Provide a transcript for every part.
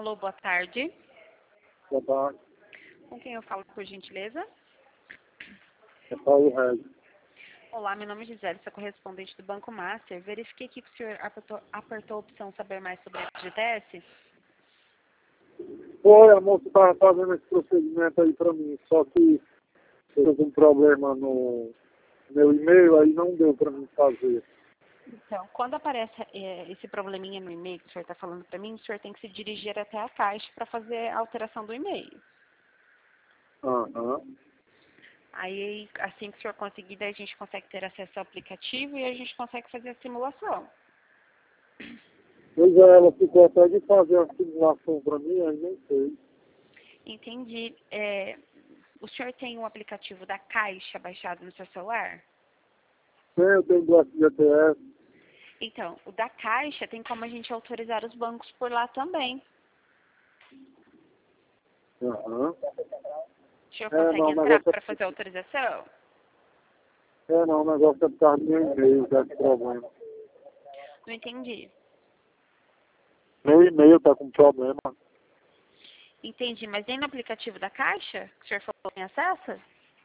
Alô, boa tarde. Boa tarde. Com quem eu falo, por gentileza? É Paulo Regis. Olá, meu nome é Gisele, sou correspondente do Banco Master. Verifiquei aqui que o senhor apertou a opção saber mais sobre a FGTS. Foi, a moça estava fazendo esse procedimento aí para mim, só que eu tive um problema no meu e-mail, aí não deu para mim fazer. Então, quando aparece esse probleminha no e-mail que o senhor está falando para mim, o senhor tem que se dirigir até a Caixa para fazer a alteração do e-mail. Aham. Aí, assim que o senhor conseguir, daí a gente consegue ter acesso ao aplicativo e a gente consegue fazer a simulação. Pois é, ela ficou até de fazer a simulação para mim, aí nem sei. Entendi. O senhor tem o aplicativo da Caixa baixado no seu celular? Sim, eu tenho do FGTS. Então, o da Caixa tem como a gente autorizar os bancos por lá também. Aham. O senhor É, consegue não, o entrar negócio para fazer a autorização? o negócio é por causa do meu e-mail, que é esse problema. Não entendi. Meu e-mail tá com problema. Entendi, mas nem no aplicativo da Caixa, que o senhor falou que tem acesso?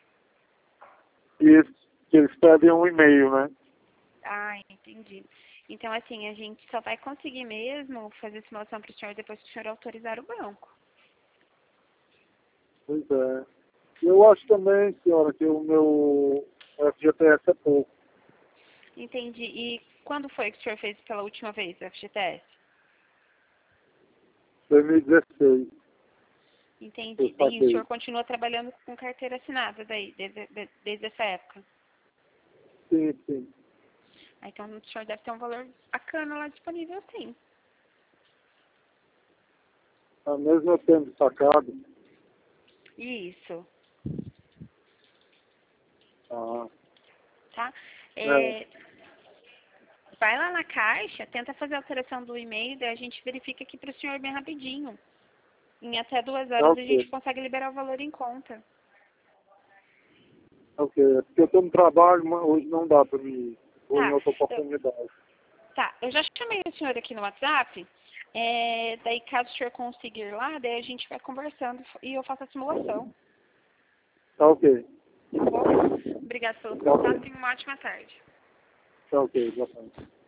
E eles pedem um e-mail, né? Ah, entendi. Então, assim, a gente só vai conseguir mesmo fazer a simulação para o senhor depois que o senhor autorizar o banco. Pois é. Eu acho também, senhora, que o meu FGTS é pouco. Entendi. E quando foi que o senhor fez pela última vez o FGTS? 2016, eu Entendi. E o saquei. senhor continua trabalhando com carteira assinada daí, desde essa época? Sim, sim. Ah, então o senhor deve ter um valor bacana lá disponível, sim. Mesmo eu tendo sacado. Isso, Ah, tá? é, Vai lá na Caixa, tenta fazer a alteração do e-mail, daí a gente verifica aqui para o senhor bem rapidinho. Em até 2 horas a gente ok. consegue liberar o valor em conta. Ok. É porque eu tô no trabalho, mas hoje não dá para mim. Vou em Tá, outra eu, oportunidade. eu já chamei o senhor aqui no WhatsApp, daí caso o senhor conseguir lá, daí a gente vai conversando e eu faço a simulação, Tá ok. tá bom? Obrigada pelo Tá ok. contato e uma ótima tarde. Tá ok, boa tarde.